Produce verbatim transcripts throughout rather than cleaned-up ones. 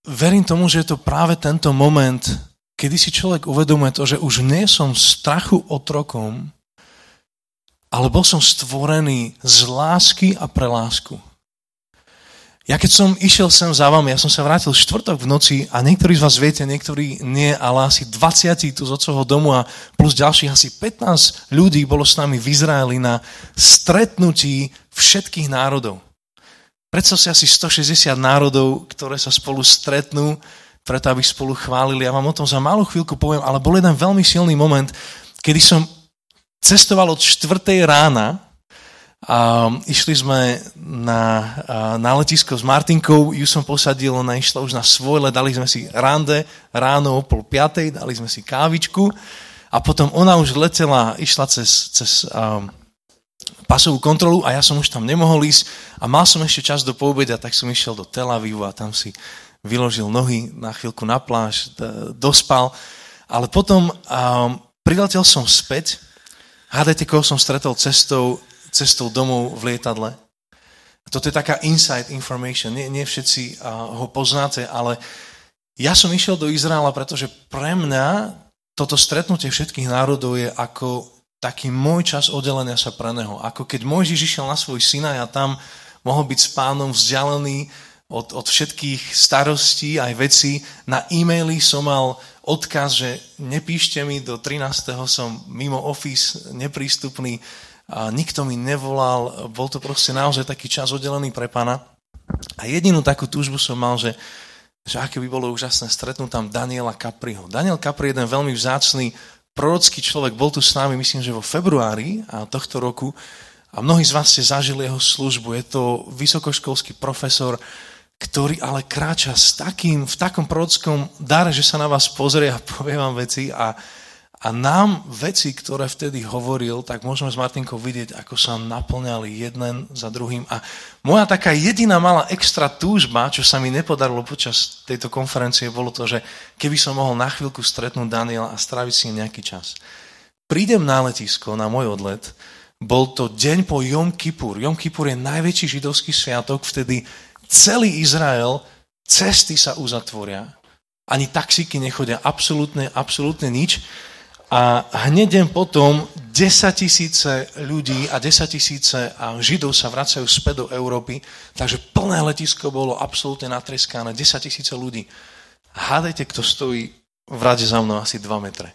verím tomu, že je to práve tento moment, kedy si človek uvedomuje to, že už nie som strachu otrokom, ale bol som stvorený z lásky a pre lásku. Ja keď som išiel sem za vami, ja som sa vrátil štvrtok v noci a niektorí z vás viete, niektorí nie, ale asi dvadsať tu z otcovho domu a plus ďalších asi pätnásť ľudí bolo s nami v Izraeli na stretnutí všetkých národov. Predstav si asi stošesťdesiat národov, ktoré sa spolu stretnú, preto aby spolu chválili. Ja vám o tom za malú chvíľku poviem, ale bol jeden veľmi silný moment, kedy som cestoval od štvrtej rána a išli sme na, na letisko s Martinkou, ju som posadil, ona išla už na svoj let, dali sme si rande ráno o pol piatej, dali sme si kávičku a potom ona už letela, išla cez, cez um, pasovú kontrolu a ja som už tam nemohol ísť a mal som ešte čas do poobedia, tak som išiel do Tel Avivu a tam si vyložil nohy na chvíľku na pláž, dospal, ale potom um, priletel som späť. Hádajte, koho som stretol cestou, cestou domov v lietadle. Toto je taká inside information. Nie, nie všetci uh, ho poznáte, ale ja som išiel do Izraela, pretože pre mňa toto stretnutie všetkých národov je ako taký môj čas oddelenia sa pre neho. Ako keď Mojžiš išiel na svoj Sinaj a tam mohol byť s pánom vzdialený od, od všetkých starostí aj vecí. Na e-maily som mal odkaz, že nepíšte mi, do trinásteho som mimo office, neprístupný, a nikto mi nevolal, bol to proste naozaj taký čas oddelený pre pána. A jedinú takú túžbu som mal, že, že aké by bolo úžasné stretnúť tam Daniela Capriho. Daniel Capri je jeden veľmi vzácny prorocký človek, bol tu s nami, myslím, že vo februári tohto roku a mnohí z vás ste zažili jeho službu. Je to vysokoškolský profesor, ktorý ale kráča s takým, v takom prorockom dare, že sa na vás pozrie a povie vám veci a, a nám veci, ktoré vtedy hovoril, tak môžeme s Martinkou vidieť, ako sa naplňali jeden za druhým. A moja taká jediná malá extra túžba, čo sa mi nepodarilo počas tejto konferencie, bolo to, že keby som mohol na chvíľku stretnúť Daniela a stráviť si nejaký čas. Prídem na letisko, na môj odlet, bol to deň po Jom Kippur. Jom Kippur je najväčší židovský sviatok, vtedy celý Izrael, cesty sa uzatvoria, ani taxíky nechodia, absolútne, absolútne nič. A hneď deň potom desaťtisíce ľudí a desaťtisíce Židov sa vracajú späť do Európy, takže plné letisko bolo absolútne natreskané, desaťtisíce ľudí. Hádajte, kto stojí v rade za mnou asi dva metre.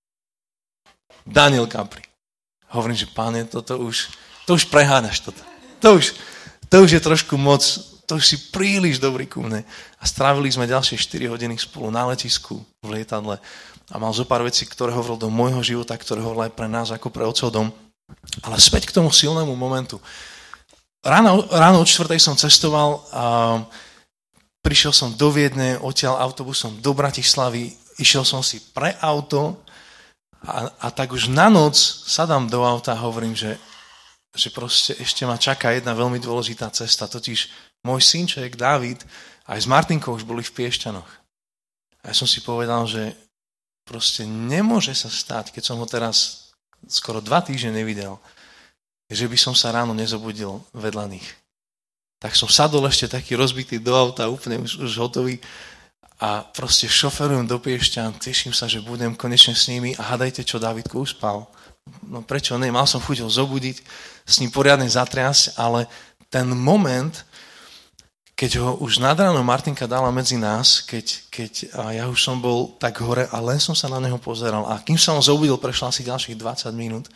Daniel Capri. Hovorím, že páne, toto už, to už preháňaš toto. To už, to už je trošku moc, to už si príliš dobrý ku mne. A strávili sme ďalšie štyri hodiny spolu na letisku, v lietadle. A mal zo pár vecí, ktoré hovoril do môjho života, ktoré hovoril aj pre nás, ako pre otcov dom. Ale späť k tomu silnému momentu. Ráno, ráno od štvrtej som cestoval a prišiel som do Viedne, odtiaľ autobusom do Bratislavy, išiel som si pre auto a, a tak už na noc sadám do auta a hovorím, že, že proste ešte ma čaká jedna veľmi dôležitá cesta, totiž môj synček Dávid aj s Martinkou už boli v Piešťanoch. A ja som si povedal, že proste nemôže sa stať, keď som ho teraz skoro dva týždne nevidel, že by som sa ráno nezobudil vedľa nich. Tak som sadol ešte taký rozbitý do auta, úplne už, už hotový a proste šoferujem do Piešťan, teším sa, že budem konečne s nimi a hádajte, čo Dávidku uspal. No prečo nie? Mal som chuť ho zobudiť, s ním poriadne zatriasť, ale ten moment, keď ho už nad ráno Martinka dala medzi nás, keď, keď ja už som bol tak hore a len som sa na neho pozeral a kým sa on zobudil, prešlo asi ďalších dvadsať minút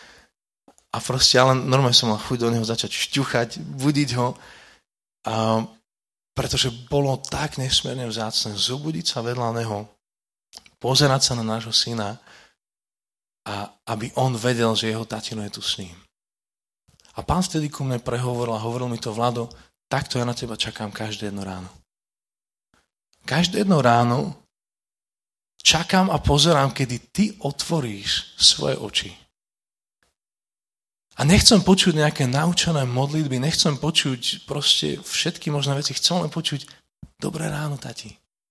a proste ale normálne som mal chuť do neho začať šťuchať, budiť ho, a, pretože bolo tak nesmierne vzácne zobudiť sa vedľa neho, pozerať sa na nášho syna a aby on vedel, že jeho tatino je tu s ním. A pán vtedy ku mne prehovoril a hovoril mi to, Vlado, takto ja na teba čakám každé jedno ráno. Každé jedno ráno čakám a pozerám, kedy ty otvoríš svoje oči. A nechcem počuť nejaké naučené modlitby, nechcem počuť proste všetky možné veci, chcem len počuť dobré ráno, tati.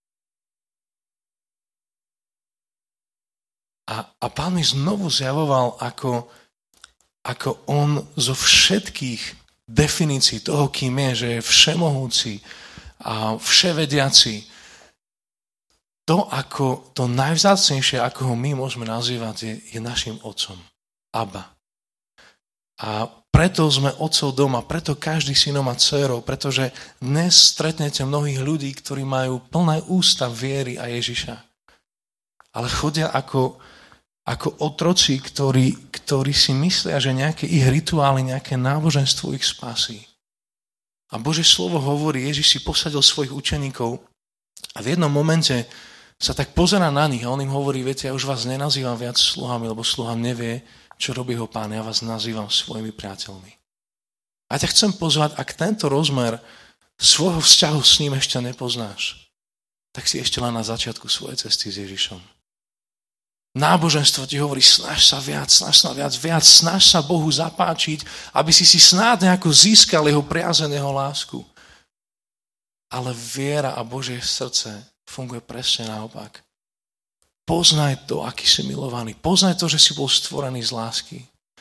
A, a pán mi znovu zjavoval, ako, ako on zo všetkých definícii toho, kým je, že je všemohúci a vševediaci, to, ako to najvzácnejšie, ako ho my môžeme nazývať, je, je našim otcom. Abba. A preto sme otcov doma, preto každý synom a dcérou, pretože dnes stretnete mnohých ľudí, ktorí majú plné ústa viery a Ježiša. Ale chodia ako, ako otroci, ktorí, ktorí si myslia, že nejaké ich rituály, nejaké náboženstvo ich spasí. A Božie slovo hovorí, Ježiš si posadil svojich učeníkov a v jednom momente sa tak pozerá na nich a on im hovorí, viete, ja už vás nenazývam viac sluhami, lebo sluha nevie, čo robí ho Pán, ja vás nazývam svojimi priateľmi. A ťa chcem pozvať, ak tento rozmer svojho vzťahu s ním ešte nepoznáš, tak si ešte len na začiatku svojej cesty s Ježišom. Náboženstvo ti hovorí, snaž sa viac, snaž sa viac, viac, snaž sa Bohu zapáčiť, aby si si snáď nejako získal jeho priazeň, jeho lásku. Ale viera a Božie srdce funguje presne naopak. Poznaj to, aký si milovaný. Poznaj to, že si bol stvorený z lásky.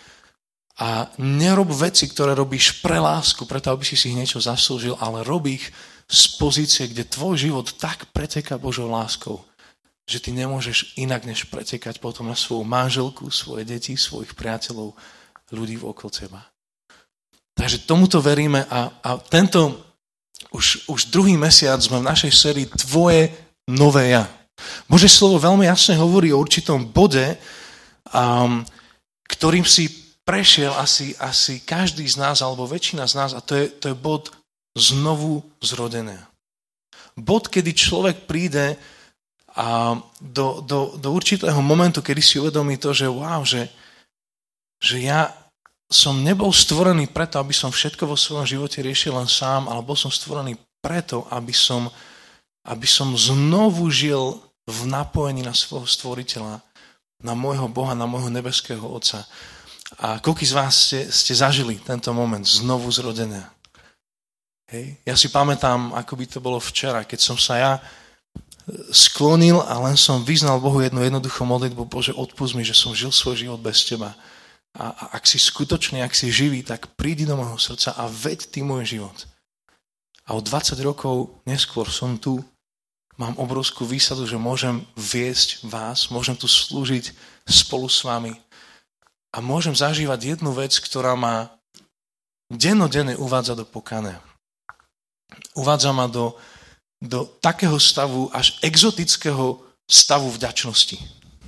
A nerob veci, ktoré robíš pre lásku, preto aby si si niečo zaslúžil, ale rob ich z pozície, kde tvoj život tak preteká Božou láskou, že ty nemôžeš inak, než pretekať potom na svoju manželku, svoje deti, svojich priateľov, ľudí okolo teba. Takže tomuto veríme a, a tento už, už druhý mesiac sme v našej sérii Tvoje nové ja. Božie slovo veľmi jasne hovorí o určitom bode, um, ktorým si prešiel asi, asi každý z nás, alebo väčšina z nás, a to je, to je bod znovu zrodené. Bod, kedy človek príde a do, do, do určitého momentu, kedy si uvedomí to, že wow, že, že ja som nebol stvorený preto, aby som všetko vo svojom živote riešil len sám, ale bol som stvorený preto, aby som, aby som znovu žil v napojení na svojho stvoriteľa, na môjho Boha, na môjho nebeského Otca. A koľký z vás ste, ste zažili tento moment znovu zrodené? Hej. Ja si pamätám, ako by to bolo včera, keď som sa ja sklonil a len som vyznal Bohu jednu jednoduchú modlitbu, Bože, odpusť mi, že som žil svoj život bez Teba. A, a ak si skutočný, ak si živý, tak prídi do môjho srdca a veď Ty môj život. A o dvadsať rokov neskôr som tu, mám obrovskú výsadu, že môžem viesť vás, môžem tu slúžiť spolu s vami a môžem zažívať jednu vec, ktorá ma dennodenne uvádza do pokania. Uvádza ma do do takého stavu, až exotického stavu vďačnosti.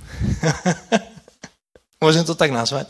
Môžem to tak nazvať?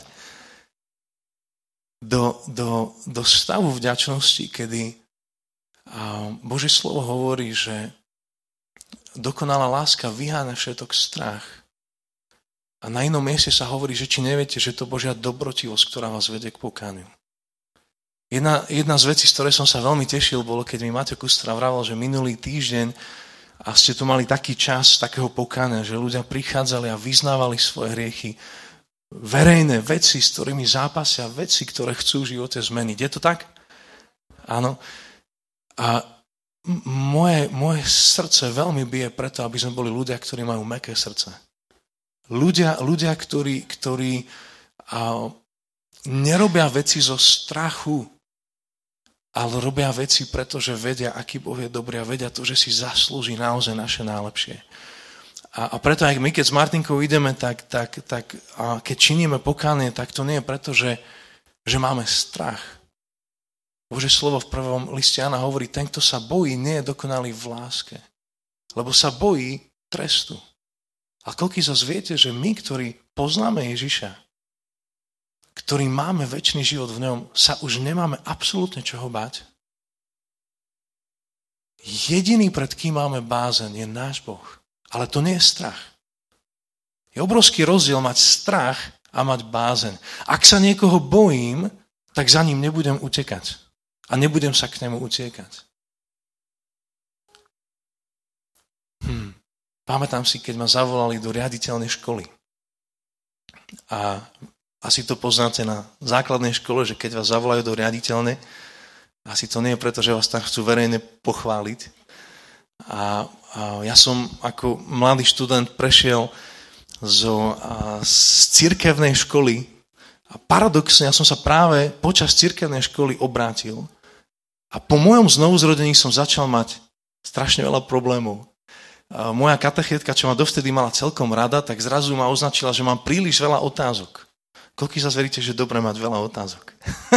Do, do, do stavu vďačnosti, kedy Božie slovo hovorí, že dokonalá láska vyháňa všetok strach. A na inom mieste sa hovorí, že či neviete, že to Božia dobrotivosť, ktorá vás vedie k pokániu. Jedna, jedna z vecí, z ktorej som sa veľmi tešil, bolo, keď mi Matej Kustra vravel, že minulý týždeň a ste tu mali taký čas takého pokánia, že ľudia prichádzali a vyznávali svoje hriechy. Verejné veci, s ktorými zápasia, veci, ktoré chcú v živote zmeniť. Je to tak? Áno. A moje, moje srdce veľmi bije preto, aby sme boli ľudia, ktorí majú mäkké srdce. Ľudia, ľudia ktorí, ktorí a, nerobia veci zo strachu, ale robia veci, pretože vedia, aký Boh je dobrý a vedia to, že si zaslúži naozaj naše najlepšie. A, a preto, ak my, keď s Martinkou ideme, tak, tak, tak a keď činíme pokánie, tak to nie je preto, že, že máme strach. Božie slovo v prvom liste Jana hovorí, ten, kto sa bojí, nie je dokonalý v láske. Lebo sa bojí trestu. A koľký zase viete, že my, ktorí poznáme Ježiša, ktorý máme večný život v ňom, sa už nemáme absolútne čoho báť. Jediný, pred kým máme bázeň, je náš Boh. Ale to nie je strach. Je obrovský rozdiel mať strach a mať bázeň. Ak sa niekoho bojím, tak za ním nebudem utekať. A nebudem sa k nemu utiekať. Hm. Pamätám si, keď ma zavolali do riaditeľnej školy. A asi to poznáte na základnej škole, že keď vás zavolajú do riaditeľne, asi to nie je preto, že vás tam chcú verejne pochváliť. A, a ja som ako mladý študent prešiel zo, a, z cirkevnej školy a paradoxne ja som sa práve počas cirkevnej školy obrátil a po mojom znovuzrodení som začal mať strašne veľa problémov. moja katechetka, čo ma dovtedy mala celkom rada, tak zrazu ma označila, že mám príliš veľa otázok. Koľko zase veríte, že je dobre mať veľa otázok?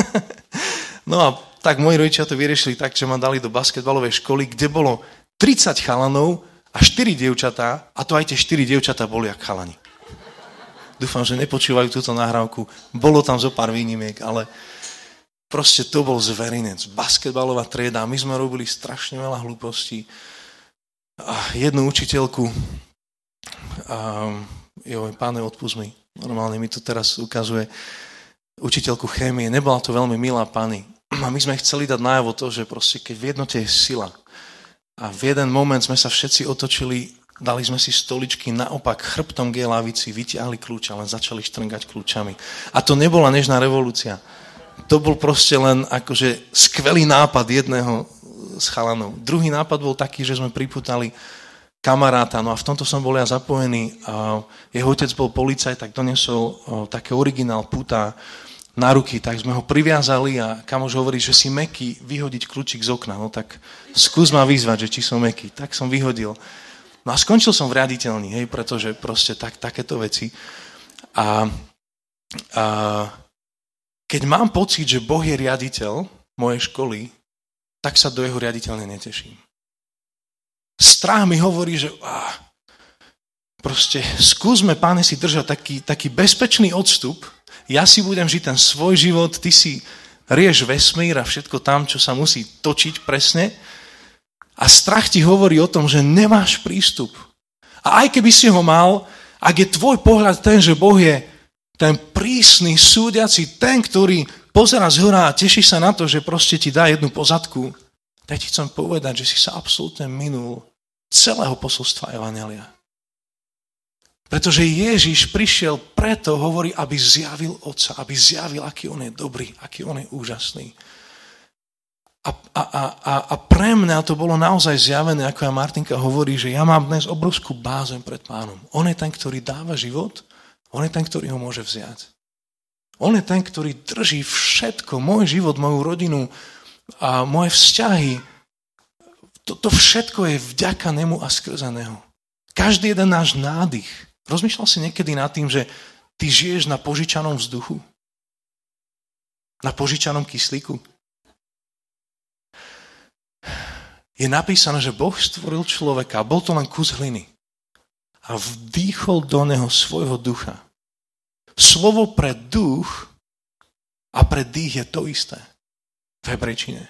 No a tak moji rodičia to vyriešili tak, že ma dali do basketbalovej školy, kde bolo tridsať chalanov a štyri dievčatá, a to aj tie štyri dievčatá boli jak chalani. Dúfam, že nepočúvajú túto nahrávku. Bolo tam zo pár výnimiek, ale proste to bol zverinec. Basketbalová trieda. My sme robili strašne veľa hlúpostí. A jednu učiteľku, um, joj, páne, odpust mi, normálne mi to teraz ukazuje, učiteľku chémie. Nebola to veľmi milá pani. A my sme chceli dať najavo to, že proste keď v jednote je sila. A v jeden moment sme sa všetci otočili, dali sme si stoličky naopak chrbtom k jej lavici, vytiahli kľúč a len začali štrngať kľúčami. A to nebola nežná revolúcia. To bol proste len akože skvelý nápad jedného z chalanov. Druhý nápad bol taký, že sme pripútali kamaráta, no a v tomto som bol ja zapojený. A jeho otec bol policajt, tak donesol také originál puta na ruky, tak sme ho priviazali a kamoš hovorí, že si mäkký, vyhodiť kľúčik z okna. No tak skús ma vyzvať, že či som mäkký. Tak som vyhodil. No a skončil som v riaditeľni, hej, pretože proste tak, takéto veci. A, a keď mám pocit, že Boh je riaditeľ mojej školy, tak sa do jeho riaditeľne neteším. Strach mi hovorí, že á, proste skúsme, Páne, si držať taký, taký bezpečný odstup, ja si budem žiť ten svoj život, ty si rieš vesmír a všetko tam, čo sa musí točiť presne. A strach ti hovorí o tom, že nemáš prístup. A aj keby si ho mal, ak je tvoj pohľad ten, že Boh je ten prísny, súdiaci, ten, ktorý pozerá z hora a teší sa na to, že proste ti dá jednu pozadku, tak ti chcem povedať, že si sa absolútne minul celého posolstva evanjelia. Pretože Ježiš prišiel preto, hovorí, aby zjavil Otca, aby zjavil, aký on je dobrý, aký on je úžasný. A, a, a, a pre mňa to bolo naozaj zjavené, ako ja Martinka hovorí, že ja mám dnes obrovskú bázeň pred Pánom. On je ten, ktorý dáva život, on je ten, ktorý ho môže vziať. On je ten, ktorý drží všetko, môj život, moju rodinu a moje vzťahy. To všetko je vďaka nemu a skrze neho. Každý jeden náš nádych. Rozmýšľal si niekedy nad tým, že ty žiješ na požičanom vzduchu? Na požičanom kyslíku? Je napísané, že Boh stvoril človeka, bol to len kus hliny a vdýchol do neho svojho ducha. Slovo pre duch a pre dých je to isté v hebrejčine.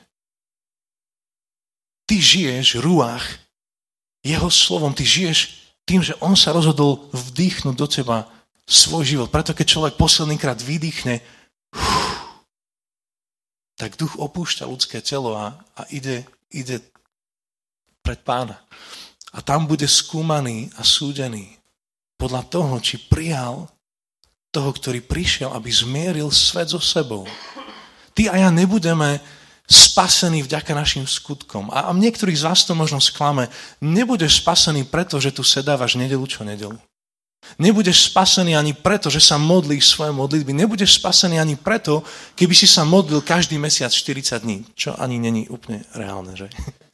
Ty žiješ ruách jeho slovom, ty žiješ tým, že on sa rozhodol vdýchnuť do teba svoj život. Preto keď človek poslednýkrát vydýchne, tak duch opúšťa ľudské telo a, a ide, ide pred Pána. A tam bude skúmaný a súdený podľa toho, či prijal toho, ktorý prišiel, aby zmieril svet so sebou. Ty a ja nebudeme spasení vďaka našim skutkom. A, a niektorých z vás to možno sklame. Nebudeš spasený preto, že tu sedávaš nedelu čo nedelu. Nebudeš spasený ani preto, že sa modlíš svoje modlitby. Nebudeš spasený ani preto, keby si sa modlil každý mesiac štyridsať dní. Čo ani není úplne reálne, že?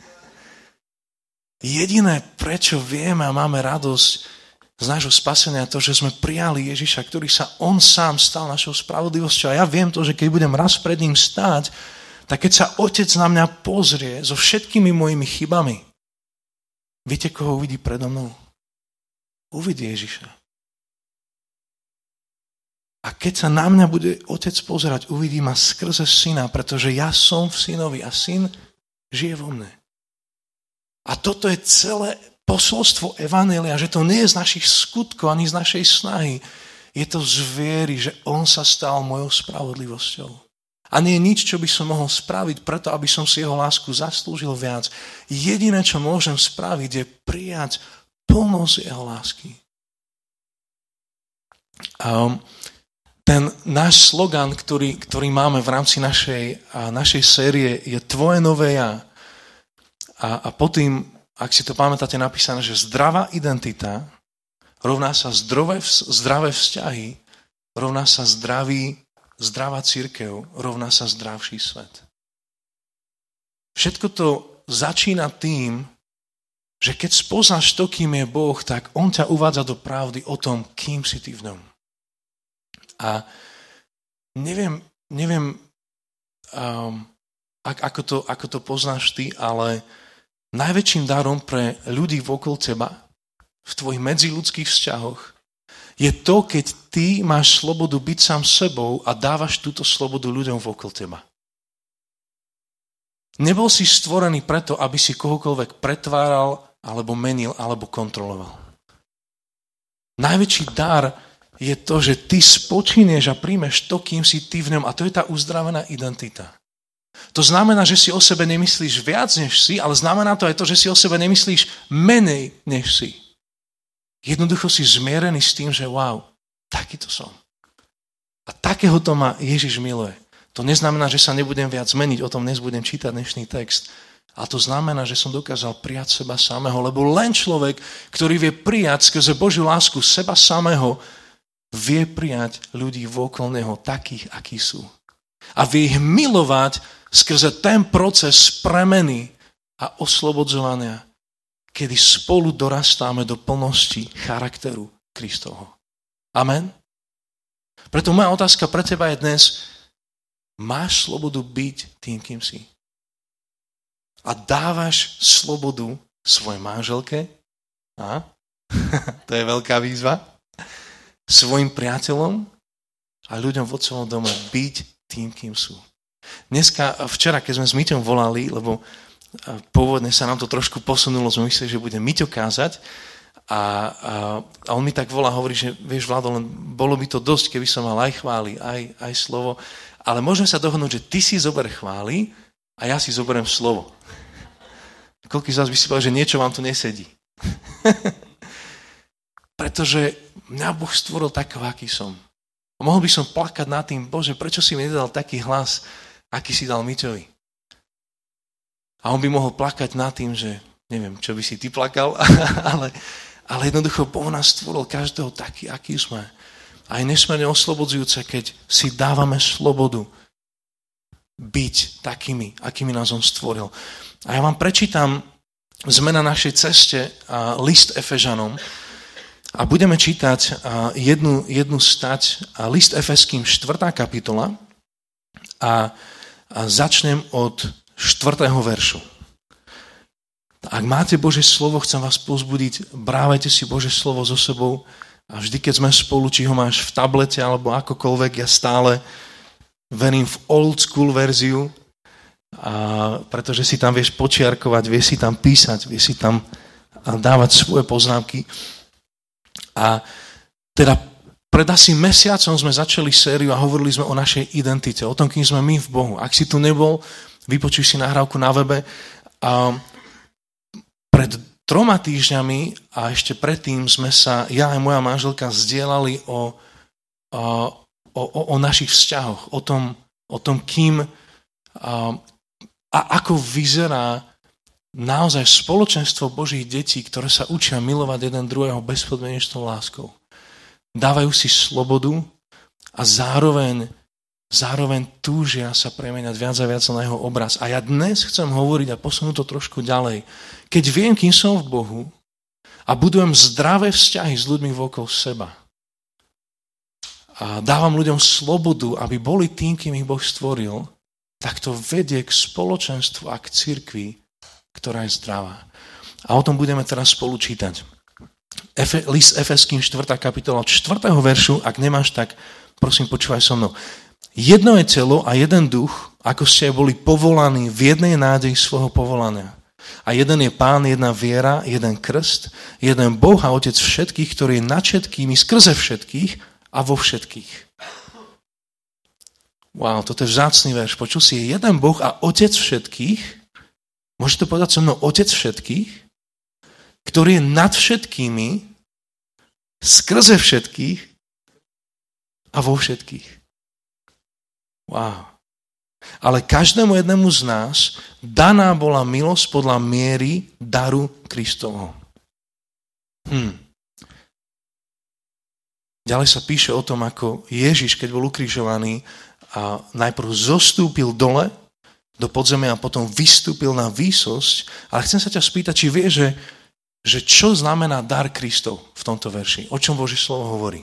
Jediné, prečo vieme a máme radosť z nášho spasenia, to, že sme prijali Ježiša, ktorý sa on sám stal našou spravodlivosťou. A ja viem to, že keď budem raz pred ním stáť, tak keď sa Otec na mňa pozrie so všetkými mojimi chybami, viete, koho uvidí predo mnou? Uvidí Ježiša. A keď sa na mňa bude Otec pozerať, uvidí ma skrze syna, pretože ja som v synovi a syn žije vo mne. A toto je celé posolstvo evanjelia, že to nie je z našich skutkov ani z našej snahy. Je to z viery, že on sa stal mojou spravodlivosťou. A nie je nič, čo by som mohol spraviť preto, aby som si jeho lásku zaslúžil viac. Jediné, čo môžem spraviť, je prijať plnosť jeho lásky. Um, ten náš slogan, ktorý, ktorý máme v rámci našej, našej série, je Tvoje nové ja. A, a potom, ak si to pamätáte, napísané, že zdravá identita rovná sa zdravé, zdravé vzťahy, rovná sa zdravý, zdravá cirkev, rovná sa zdravší svet. Všetko to začína tým, že keď spoznáš to, kým je Boh, tak on ťa uvádza do pravdy o tom, kým si ty v ňom. A neviem, neviem um, ako, to, ako to poznáš ty, ale najväčším darom pre ľudí okolo teba v tvojich medziľudských vzťahoch je to, keď ty máš slobodu byť sám sebou a dávaš túto slobodu ľuďom okolo teba. Nebol si stvorený preto, aby si kohokoľvek pretváral, alebo menil, alebo kontroloval. Najväčší dar je to, že ty spočínieš a príjmeš to, kým si ty v ňom. A to je tá uzdravená identita. To znamená, že si o sebe nemyslíš viac, než si, ale znamená to aj to, že si o sebe nemyslíš menej, než si. Jednoducho si zmierený s tým, že wow, takýto som. A takého to ma Ježiš miluje. To neznamená, že sa nebudem viac zmeniť, o tom dnes budem čítať dnešný text. A to znamená, že som dokázal prijať seba samého, lebo len človek, ktorý vie prijať skrze Božiu lásku seba samého, vie prijať ľudí vokolo neho takých, akí sú. A vie ich milovať skrze ten proces premeny a oslobodzovania, kedy spolu dorastáme do plnosti charakteru Kristovho. Amen? Preto moja otázka pre teba je dnes, máš slobodu byť tým, kým si? A dávaš slobodu svojej manželke? A? To je veľká výzva. Svojim priateľom a ľuďom vo svojom dome byť tým, kým sú. Dneska, včera, keď sme s Miťom volali, lebo pôvodne sa nám to trošku posunulo, sme mysleli, že bude Miťo kázať a, a, a on mi tak volá, hovorí, že vieš, Vlado, len bolo by to dosť, keby som mal aj chvály, aj, aj slovo, ale môžeme sa dohodnúť, že ty si zober chvály a ja si zoberiem slovo. Koľký z vás by si povedal, že niečo vám tu nesedí? Pretože mňa Boh stvoril takého, aký som. A mohol by som plakať nad tým, Bože, prečo si mi nedal taký hlas, aký si dal Miťovi? A on by mohol plakať nad tým, že neviem, čo by si ty plakal, ale, ale jednoducho Boh nás stvoril každého taký, aký sme. A je nesmierne oslobodzujúce, keď si dávame slobodu byť takými, akými nás on stvoril. A ja vám prečítam, sme na našej ceste list Efežanom a budeme čítať jednu, jednu stať, list Efeským štvrtá kapitola a, a začnem od štvrtého veršu. Ak máte Božie slovo, chcem vás povzbudiť, brávajte si Božie slovo so sebou a vždy, keď sme spolu, či ho máš v tablete alebo akokoľvek, ja stále verím v old school verziu, a pretože si tam vieš počiarkovať, vieš si tam písať, vieš si tam dávať svoje poznámky. A teda pred asi mesiacom sme začali sériu a hovorili sme o našej identite, o tom, kým sme my v Bohu. Ak si tu nebol, vypočuj si nahrávku na webe. A pred troma týždňami a ešte predtým sme sa, ja a moja manželka, zdieľali o, o, o, o našich vzťahoch, o tom, o tom kým a, a ako vyzerá naozaj spoločenstvo Božích detí, ktoré sa učia milovať jeden druhého bezpodmienečnou láskou. Dávajú si slobodu a zároveň, zároveň túžia sa premeniať viac a viac na jeho obraz. A ja dnes chcem hovoriť a posunúť to trošku ďalej. Keď viem, kým som v Bohu a budujem zdravé vzťahy s ľuďmi okolo seba a dávam ľuďom slobodu, aby boli tým, kým ich Boh stvoril, tak to vedie k spoločenstvu a k cirkvi, ktorá je zdravá. A o tom budeme teraz spolu čítať. Efe, list Efeským štvrtá kapitola od štvrtého veršu, ak nemáš, tak prosím, počúvaj so mnou. Jedno je telo a jeden duch, ako ste boli povolaní v jednej nádeji svojho povolania. A jeden je Pán, jedna viera, jeden krst, jeden Boh a Otec všetkých, ktorý je nad všetkými, skrze všetkých a vo všetkých. Wow, toto je vzácny verš. Počul si, je jeden Boh a Otec všetkých, môžete povedať so mnou, Otec všetkých, ktorý je nad všetkými, skrze všetkých a vo všetkých. Wow. Ale každému jednému z nás daná bola milosť podľa miery daru Kristovho. Hm. Ďalej sa píše o tom, ako Ježiš, keď bol ukrižovaný, a najprv zostúpil dole do podzemia a potom vystúpil na výsosť. Ale chcem sa ťa spýtať, či vieš, že že čo znamená dar Kristov v tomto verši. O čom Božie slovo hovorí.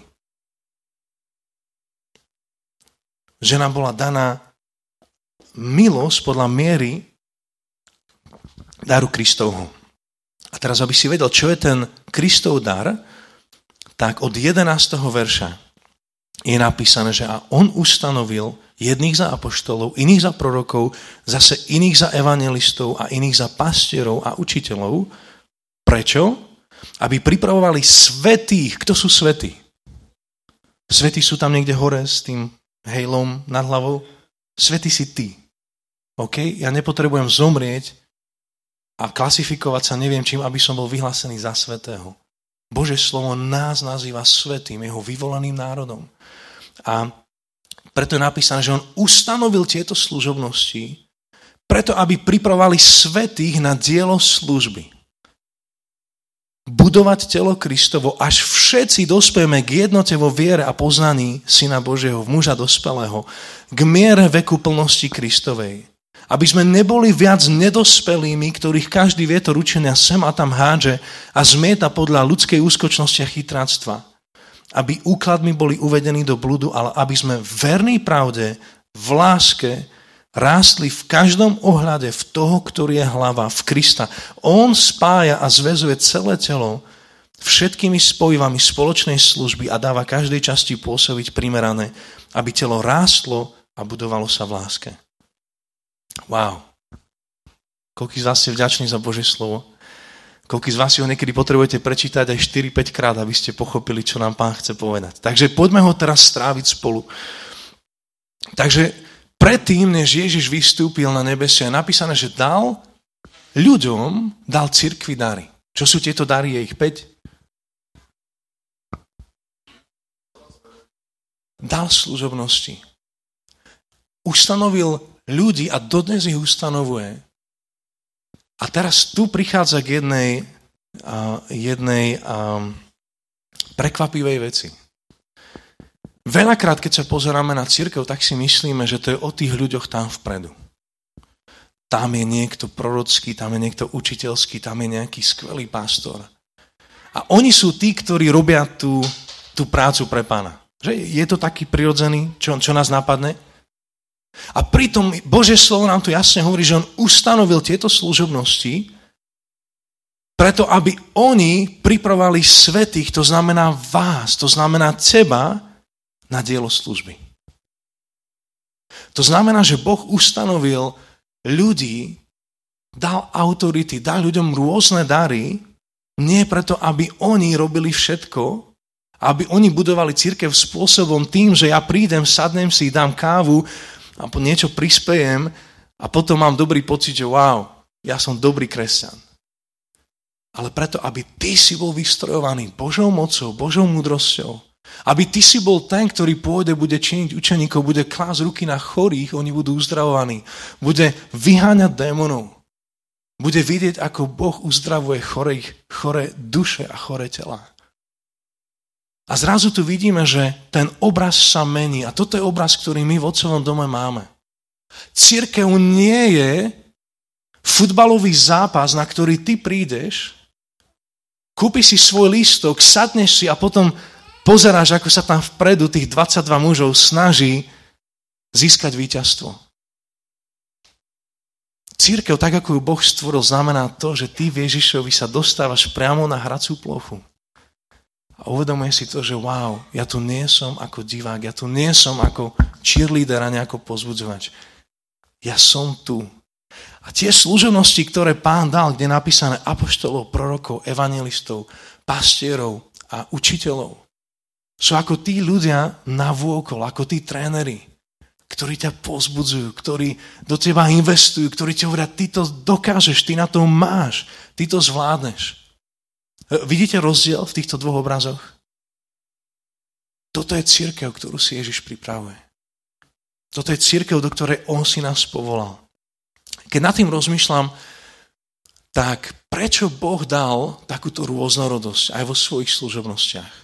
Že nám bola daná milosť podľa miery daru Kristovho. A teraz, aby si vedel, čo je ten Kristov dar, tak od jedenásteho verša je napísané, že a on ustanovil jedných za apoštolov, iných za prorokov, zase iných za evangelistov a iných za pastierov a učiteľov. Prečo? Aby pripravovali svätých. Kto sú svätí? Svätí sú tam niekde hore s tým hejlom nad hlavou. Svätý si ty. OK? Ja nepotrebujem zomrieť a klasifikovať sa neviem čím, aby som bol vyhlásený za svätého. Božie slovo nás nazýva svätým, jeho vyvoleným národom. A preto je napísané, že on ustanovil tieto služobnosti, preto aby pripravovali svätých na dielo služby. Budovať telo Kristovo, až všetci dospejeme k jednote vo viere a poznaní Syna Božieho, muža dospelého, k miere veku plnosti Kristovej. Aby sme neboli viac nedospelými, ktorých každý vietor učenia sem a tam hádže a zmieta podľa ľudskej úskočnosti a chytráctva. Aby úkladmi boli uvedení do bludu, ale aby sme v vernej pravde, v láske, rástli v každom ohľade v toho, ktorý je hlava, v Krista. On spája a zväzuje celé telo všetkými spojivami spoločnej služby a dáva každej časti pôsobiť primerané, aby telo rástlo a budovalo sa v láske. Wow. Koľký z vás ste vďační za Božie slovo? Koľký z vás si ho niekedy potrebujete prečítať aj štyri päť krát, aby ste pochopili, čo nám Pán chce povedať. Takže poďme ho teraz stráviť spolu. Takže predtým, než Ježiš vystúpil na nebesia, je napísané, že dal ľuďom, dal cirkvi dary. Čo sú tieto dary? Je ich päť? Dal služobnosti. Ustanovil ľudí a dodnes ich ustanovuje. A teraz tu prichádza k jednej, uh, jednej um, prekvapivej veci. Veľakrát, keď sa pozeráme na cirkev, tak si myslíme, že to je o tých ľuďoch tam vpredu. Tam je niekto prorocký, tam je niekto učiteľský, tam je nejaký skvelý pastor. A oni sú tí, ktorí robia tú, tú prácu pre Pána. Že je to taký prirodzený, čo, čo nás napadne? A pritom Božie slovo nám tu jasne hovorí, že on ustanovil tieto služobnosti preto, aby oni pripravovali svätých, to znamená vás, to znamená teba, na dielo služby. To znamená, že Boh ustanovil ľudí, dal autority, dal ľuďom rôzne dary, nie preto, aby oni robili všetko, aby oni budovali cirkev spôsobom tým, že ja prídem, sadnem si, dám kávu a niečo prispejem a potom mám dobrý pocit, že wow, ja som dobrý kresťan. Ale preto, aby ty si bol vystrojovaný Božou mocou, Božou múdrosťou, aby ty si bol ten, ktorý pôjde, bude činiť učeníkov, bude klásť ruky na chorých, oni budú uzdravovaní, bude vyháňať démonov, bude vidieť, ako Boh uzdravuje chorých, chore duše a chore tela. A zrazu tu vidíme, že ten obraz sa mení. A toto je obraz, ktorý my v Otcovom dome máme. Cirkev nie je futbalový zápas, na ktorý ty prídeš, kúpiš si svoj lístok, sadneš si a potom pozeráš, ako sa tam vpredu tých dvadsaťdva mužov snaží získať víťazstvo. Cirkev, tak ako ju Boh stvoril, znamená to, že ty v Ježišovi sa dostávaš priamo na hracú plochu. A uvedomuje si to, že wow, ja tu nie som ako divák, ja tu nie som ako cheerleader a nejako pozbudzovač. Ja som tu. A tie služobnosti, ktoré Pán dal, kde je napísané apoštolov, prorokov, evangelistov, pastierov a učiteľov, sú ako tí ľudia navôkol, ako tí tréneri, ktorí ťa pozbudzujú, ktorí do teba investujú, ktorí ti hovoria, ty to dokážeš, ty na to máš, ty to zvládneš. Vidíte rozdiel v týchto dvoch obrazoch? Toto je cirkev, ktorú si Ježiš pripravuje. Toto je cirkev, do ktorej on si nás povolal. Keď nad tým rozmýšľam, tak prečo Boh dal takúto rôznorodosť aj vo svojich služobnostiach?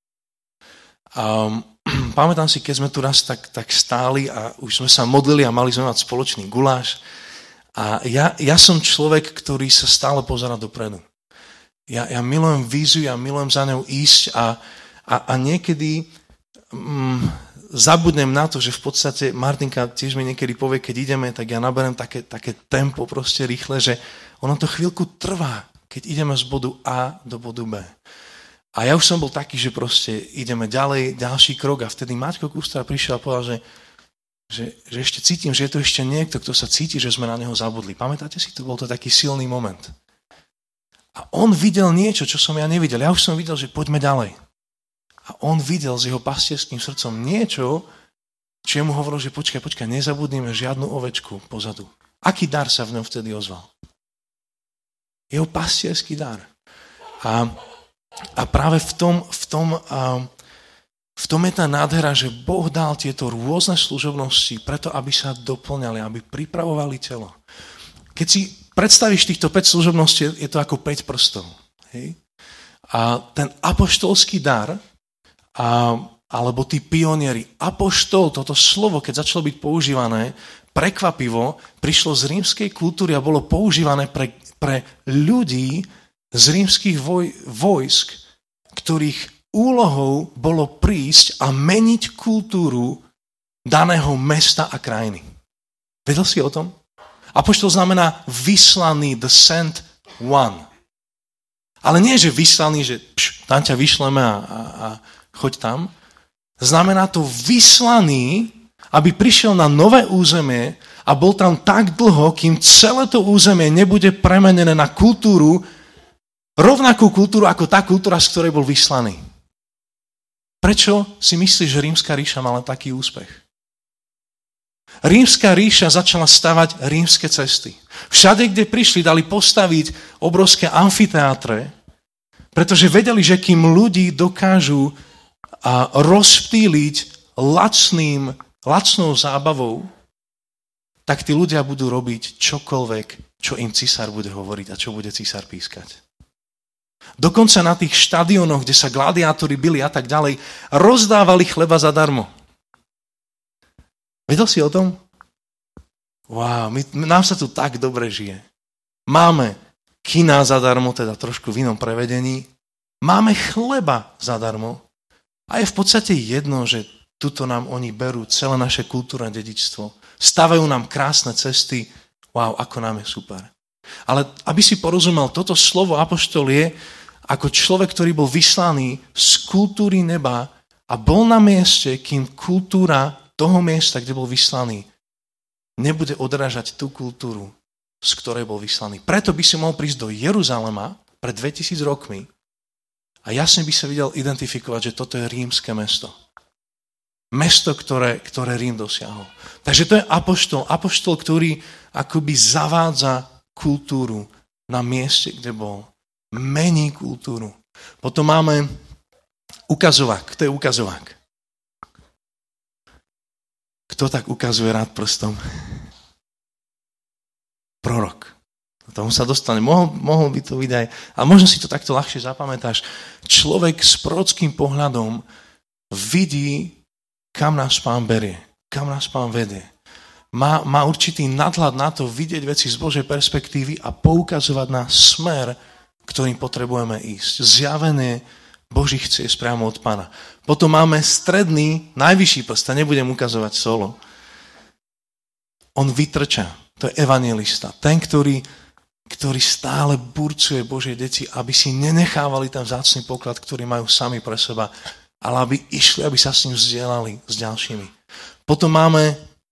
Um, pamätám si, keď sme tu raz tak, tak stáli a už sme sa modlili a mali sme mať spoločný guláš. A ja, ja som človek, ktorý sa stále pozerá dopredu. Ja, ja milujem víziu, ja milujem za ňou ísť a, a, a niekedy mm, zabudnem na to, že v podstate Martinka tiež mi niekedy povie, keď ideme, tak ja naberem také, také tempo proste rýchle, že ono to chvíľku trvá, keď ideme z bodu A do bodu B. A ja už som bol taký, že proste ideme ďalej, ďalší krok a vtedy Maťko Kustra prišiel a povedal, že, že, že ešte cítim, že je to ešte niekto, kto sa cíti, že sme na neho zabudli. Pamätáte si, to bol to taký silný moment. A on videl niečo, čo som ja nevidel. Ja už som videl, že poďme ďalej. A on videl s jeho pastierským srdcom niečo, čo mu hovoril, že počkaj, počkaj, nezabudnime žiadnu ovečku pozadu. Aký dar sa v ňom vtedy ozval? Jeho pastierský dar. A, a práve v tom, v, tom, a, v tom je tá nádhera, že Boh dal tieto rôzne služobnosti preto, aby sa doplňali, aby pripravovali telo. Keď si predstavíš týchto päť služobností, je to ako päť prstov. Hej? A ten apoštolský dar, a, alebo tí pionieri, apoštol, toto slovo, keď začalo byť používané, prekvapivo prišlo z rímskej kultúry a bolo používané pre, pre ľudí z rímskych voj, vojsk, ktorých úlohou bolo prísť a meniť kultúru daného mesta a krajiny. Vedel si o tom? Apoštol znamená vyslaný, the sent one. Ale nie, že vyslaný, že pš, tam ťa vyšleme a, a, a choď tam. Znamená to vyslaný, aby prišiel na nové územie a bol tam tak dlho, kým celé to územie nebude premenené na kultúru, rovnakú kultúru ako tá kultúra, z ktorej bol vyslaný. Prečo si myslíš, že Rímska ríša mala taký úspech? Rímska ríša začala stavať rímske cesty. Všade, kde prišli, dali postaviť obrovské amfiteátre, pretože vedeli, že kým ľudí dokážu a rozptýliť lacným, lacnou zábavou, tak tí ľudia budú robiť čokoľvek, čo im cisár bude hovoriť a čo bude cisár pískať. Dokonca na tých štadiónoch, kde sa gladiátori bili a tak ďalej, rozdávali chleba zadarmo. Vedel si o tom? Wow, my, nám sa tu tak dobre žije. Máme kina zadarmo, teda trošku v inom prevedení. Máme chleba zadarmo. A je v podstate jedno, že tuto nám oni berú celé naše kultúrne dedičstvo. Stavajú nám krásne cesty. Wow, ako nám je super. Ale aby si porozumel, toto slovo apoštol je ako človek, ktorý bol vyslaný z kultúry neba a bol na mieste, kým kultúra toho miesta, kde bol vyslaný, nebude odrážať tú kultúru, z ktorej bol vyslaný. Preto by si mohol prísť do Jeruzalema pred dvetisíc rokmi a jasne by sa videl identifikovať, že toto je rímske mesto. Mesto, ktoré, ktoré Rím dosiahol. Takže to je apoštol. Apoštol, ktorý akoby zavádza kultúru na mieste, kde bol. Mení kultúru. Potom máme ukazovák. Kto je ukazovák? Kto tak ukazuje rád prstom? Prorok. K tomu sa dostane. Mohol, mohol by to byť aj... A možno si to takto ľahšie zapamätáš. Človek s prorockým pohľadom vidí, kam nás Pán berie. Kam nás Pán vedie. Má, má určitý nadhľad na to vidieť veci z Božej perspektívy a poukazovať na smer, ktorým potrebujeme ísť. Zjavenie Božích ciest priamo od Pána. Potom máme stredný, najvyšší prst, nebudem ukazovať solo. On vytrča, to je evanjelista. Ten, ktorý, ktorý stále burcuje Božie deti, aby si nenechávali ten vzácny poklad, ktorý majú sami pre seba, ale aby išli, aby sa s ním vzdielali s ďalšími. Potom máme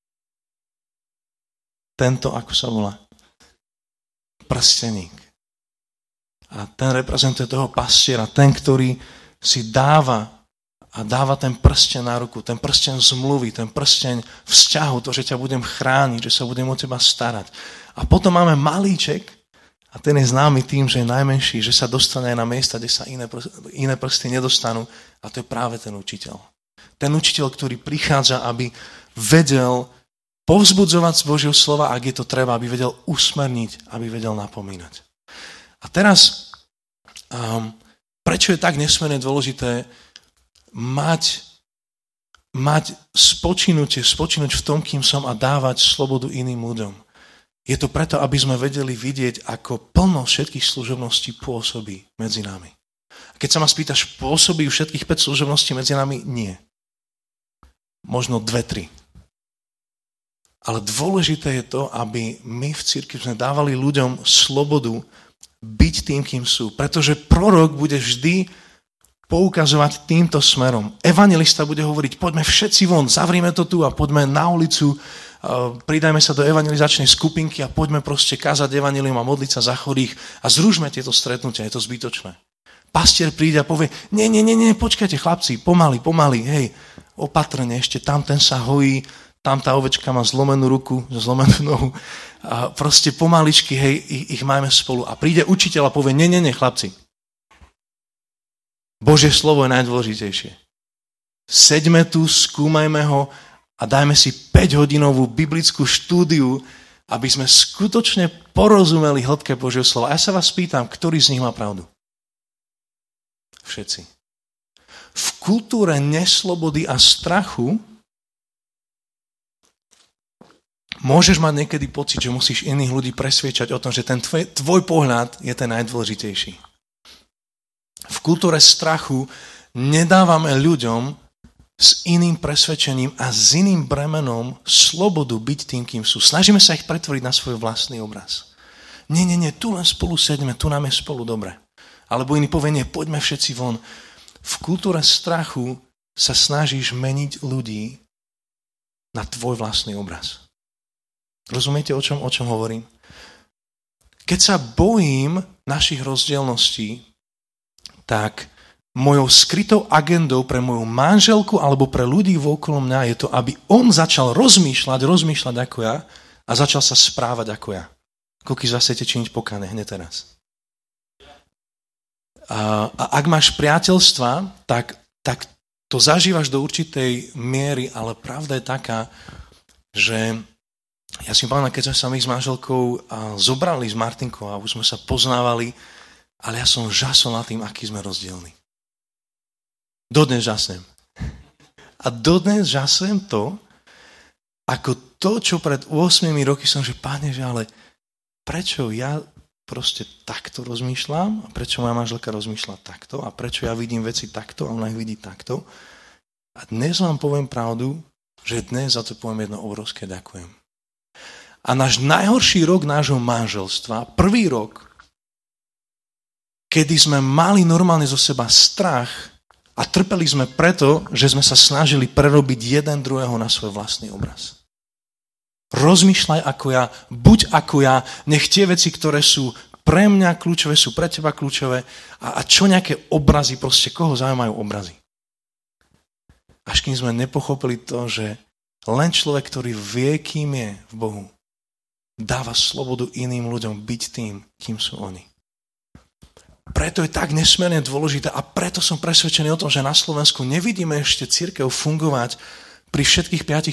tento, ako sa volá, prsteník. A ten reprezentuje toho pastiera, ten, ktorý si dáva a dáva ten prsteň na ruku, ten prsteň zmluvy, ten prsteň vzťahu, to, že ťa budem chrániť, že sa budem o teba starať. A potom máme malíček a ten je známy tým, že je najmenší, že sa dostane aj na miesta, kde sa iné, iné prsty nedostanú a to je práve ten učiteľ. Ten učiteľ, ktorý prichádza, aby vedel povzbudzovať z Božieho slova, ak je to treba, aby vedel usmerniť, aby vedel napomínať. A teraz, um, prečo je tak nesmierne dôležité mať, mať spočinutie, spočinúť v tom, kým som a dávať slobodu iným ľuďom? Je to preto, aby sme vedeli vidieť, ako plno všetkých služobností pôsobí medzi nami. A keď sa ma spýtaš, pôsobí všetkých päť služobností medzi nami? Nie. Možno dve, tri. Ale dôležité je to, aby my v cirkvi sme dávali ľuďom slobodu byť tým, kým sú. Pretože prorok bude vždy poukazovať týmto smerom. Evangelista bude hovoriť, poďme všetci von, zavrime to tu a poďme na ulicu, pridajme sa do evangelizačnej skupinky a poďme proste kázať evanjelium a modliť sa za chorých a zružme tieto stretnutia, je to zbytočné. Pastier príde a povie, nie, nie, nie, nie, počkajte chlapci, pomaly, pomaly, hej, opatrne, ešte tam ten sa hojí, tam tá ovečka má zlomenú ruku, zlomenú nohu a proste pomaličky, hej, ich, ich máme spolu. A príde učiteľ a povie, nie, nie, nie, chlapci. Božie slovo je najdôležitejšie. Seďme tu, skúmajme ho a dajme si päťhodinovú biblickú štúdiu, aby sme skutočne porozumeli hĺbke Božieho slova. A ja sa vás pýtam, ktorý z nich má pravdu? Všetci. V kultúre neslobody a strachu môžeš mať niekedy pocit, že musíš iných ľudí presviečať o tom, že ten tvoj, tvoj pohľad je ten najdôležitejší. V kultúre strachu nedávame ľuďom s iným presvedčením a s iným bremenom slobodu byť tým, kým sú. Snažíme sa ich pretvoriť na svoj vlastný obraz. Nie, nie, nie, tu len spolu sedíme, tu nám je spolu dobre. Alebo iný povie, nie, poďme všetci von. V kultúre strachu sa snažíš meniť ľudí na tvoj vlastný obraz. Rozumiete, o čom, o čom hovorím? Keď sa bojím našich rozdielností, tak mojou skrytou agendou pre moju manželku alebo pre ľudí okolo mňa je to, aby on začal rozmýšľať, rozmýšľať ako ja a začal sa správať ako ja. Koľko z vás chcete činiť pokáne hneď teraz? A, a ak máš priateľstva, tak, tak to zažívaš do určitej miery, ale pravda je taká, že ja si pamätám, keď sme sa my s manželkou zobrali s Martinkou a už sme sa poznávali, ale ja som žasol nad tým, aký sme rozdielni. Dodnes žasnem. A dodnes žasnem to, ako to, čo pred ôsmimi roky som, že páne, že ale prečo ja proste takto rozmýšľam a prečo moja manželka rozmýšľa takto a prečo ja vidím veci takto a ona ich vidí takto. A dnes vám poviem pravdu, že dnes za to poviem jedno obrovské ďakujem. A náš najhorší rok nášho manželstva, prvý rok, kedy sme mali normálne zo seba strach a trpeli sme preto, že sme sa snažili prerobiť jeden druhého na svoj vlastný obraz. Rozmýšľaj ako ja, buď ako ja, nech tie veci, ktoré sú pre mňa kľúčové, sú pre teba kľúčové a, a čo nejaké obrazy, proste koho zaujímajú obrazy. Až kým sme nepochopili to, že len človek, ktorý vie, kým je v Bohu, dáva slobodu iným ľuďom byť tým, kým sú oni. Preto je tak nesmierne dôležité a preto som presvedčený o tom, že na Slovensku nevidíme ešte cirkev fungovať pri všetkých piatich